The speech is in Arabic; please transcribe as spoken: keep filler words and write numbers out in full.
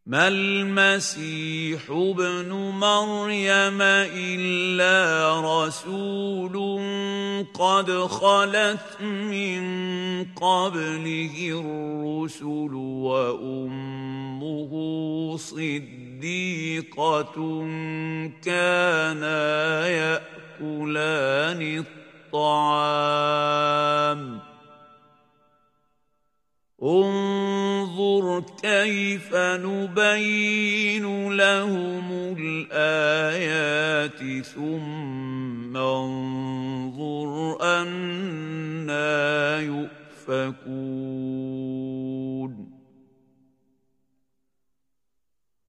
ما المسيح ابن مريم إلا رسول قد خلت من قبله الرسل وأمه صديقة كانا يأكلان الطعام انظر كيف نبين لهم الآيات ثم انظر أنى يؤفكون